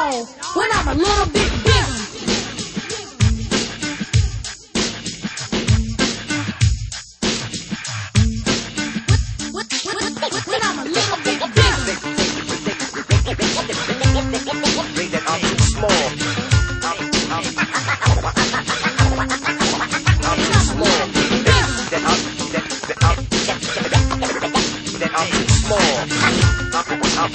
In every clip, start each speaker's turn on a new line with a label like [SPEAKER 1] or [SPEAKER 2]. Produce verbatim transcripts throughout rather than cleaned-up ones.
[SPEAKER 1] all when I'm a little bit bigger. When I'm a little bit bigger.
[SPEAKER 2] Think that I'm too small. I'm, I'm, I'm too small. That I'm, that, that I'm, that I'm too small. I'm, I'm,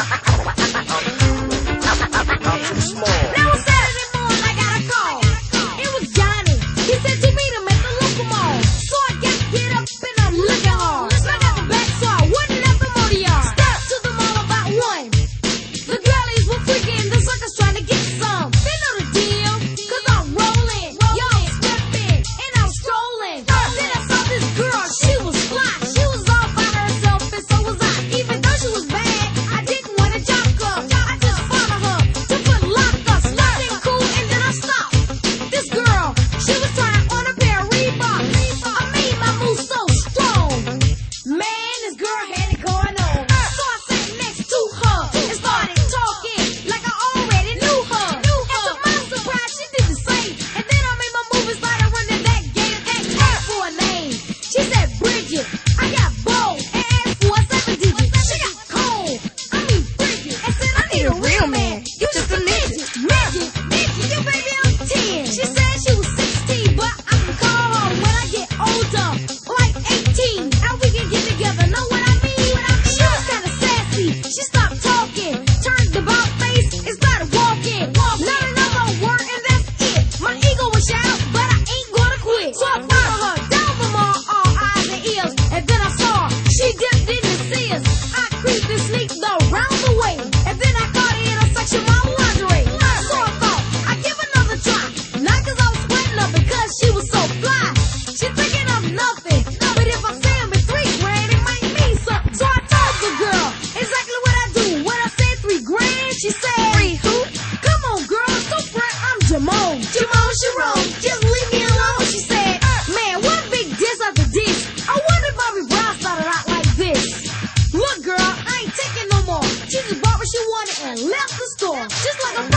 [SPEAKER 2] I'm, I'm too small.
[SPEAKER 1] Now it's Saturday morning, I got a call. It was Johnny. He said to meet him at the local mall. So I got to get up and I'm looking hard. I got the back so I wouldn't have the motor yard. Step to the mall about one. The girlies were freaking, the suckers trying to get some. They know the deal, cause I'm rolling. Y'all stepping and I'm strolling. Then I saw this girl, she was fly. She was all by herself and so was I. Even though she was bad, I didn't want to jock her. I just followed her to put lock us. Nothing cool and then I stopped. This girl, she was trying on a pair of Reeboks. I made my move so strong. Man, this girl had it going on. So I sat next to her and started talking like I already knew her. And to my surprise, she did the same. And then I made my move and started running that game and asked for a name. She said Bridget. I got bold and asked for a seven digit. She got cold. I mean Bridget. And said I need a real man. You just a midget. Midget. Midget. You baby I'm ten. She said she was sixteen, but I can call her when I get older. Like eighteen. And we can get together. Know what I mean? She was kinda sassy. She stopped talking. Turned about face and started walking. Not another word and that's it. My ego was shot, but I ain't gonna quit. So I followed her down the mall, all eyes and ears. And then I saw her. She dipped in the Sears. I creeped and sneaked around the way. And then I caught her in a section of my lingerie. So I thought I'd give another try. Not cause I was sweating her, because she was so fly. She thinking I'm nothing. But if I say I'm in three grand, it might mean something. So I told the girl exactly what I do. When I said three grand, she said, three who? Come on, girl, so front, I'm Jamone. Jamone Sharon, just leave me alone. She said, man, what a big diss after this. I wonder if Bobby Brown started out like this. Look, girl, I ain't taking no more. She just bought what she wanted and left the store. Just like a